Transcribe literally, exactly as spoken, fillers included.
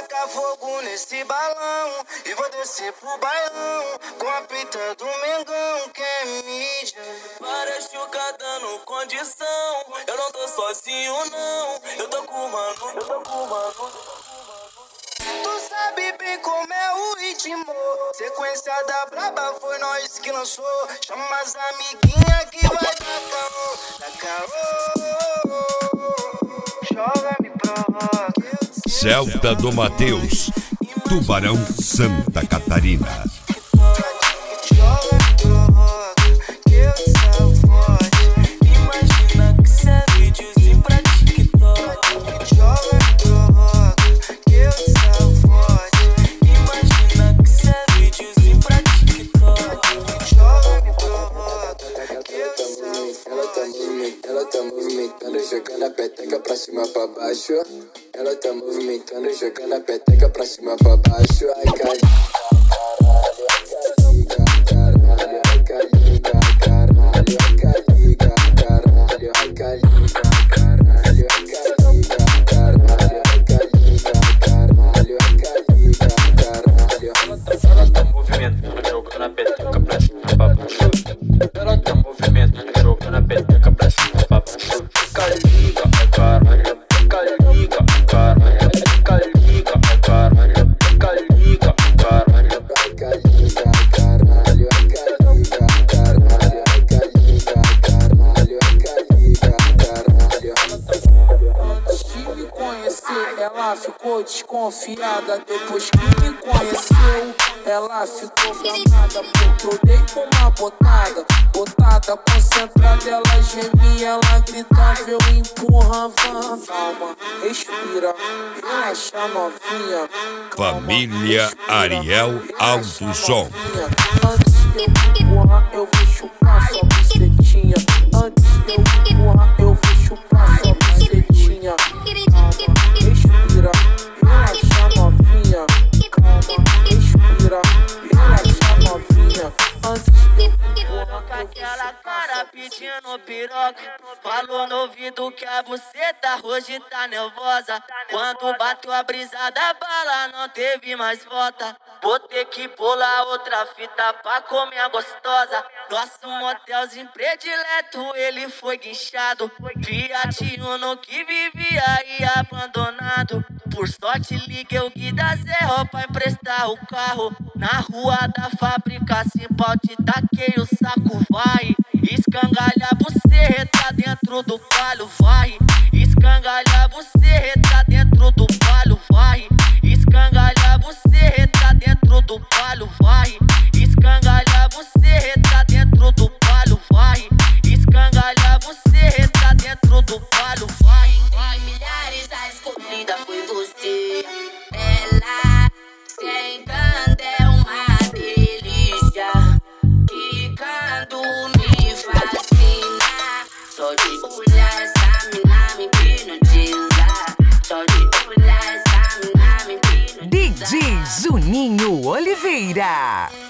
tacar fogo nesse balão e vou descer pro bailão com a peita do Mengão, que é mídia. Várias chucas dando condição, eu não tô sozinho não, eu tô com o mano, eu tô com o mano. Tu sabe bem como é o ritmo, sequência da braba foi nós que lançou. Chama as amiguinhas que vai dar caô, dar caô. Joga, me provoca. Celta do Mateus, Tubarão, Santa Catarina. Jogando a peteca pra cima pra baixo. Ela tá movimentando, jogando a peteca pra cima pra baixo. Ai, caralho, ai, caliga, caralho, ai, caliga, caralho, ai, caliga, caralho, ai, caliga, caralho, ai, caliga, caralho, ai, caliga, caralho. Ela tá movimentando, jogando a peteca pra cima pra baixo. Ela tá movimentando, jogando a peteca pra cima pra baixo. Caliga, caralho, caliga, caralho, caliga, caralho, caliga, caralho, caliga, caralho, caliga, caralho, caliga, caralho, caliga, caralho. Antes de me conhecer, ela ficou desconfiada. Depois que me conheceu, ela ficou gamada, porque eu dei com uma botada. Botada concentrada, ela gemia, ela gritava, eu empurrava. Calma, respira, relaxa novinha. Calma, Família respira, Ariel Alto Som. Antes de eu empurrar, eu vou chupar sua bucetinha. Antes de eu empurrar, eu vou chupar sua bucetinha. Calma, respira, relaxa novinha. Calma, respira, relaxa novinha. Antes de eu empurrar, Com aquela cara pedindo piroca, falou no ouvido que a buceta hoje tá nervosa. Quando bateu a brisa da bala, não teve mais volta. Vou ter que pular outra fita pra comer a gostosa. Nosso motelzinho predileto, ele foi guinchado. Fiat Uno que vivia aí abandonado. Por sorte liguei o Gui da Zerro pra emprestar o carro. Na rua da fábrica, se pode taquei o saco, vai. Escangalha buceta dentro do palho, vai. Escangalha buceta dentro do palho, vai. Escangalha buceta dentro do palho, vai. Escangalha buceta dentro do palho, vai. Escangalha buceta dentro do palho, vai. Tem milhares, a escolhida foi você. Ela sentando é uma delícia, quicando me fascina. Só de olhar essa mina me hipnotiza. Só de olhar essa mina me hipnotiza. D J Juninho Oliveira.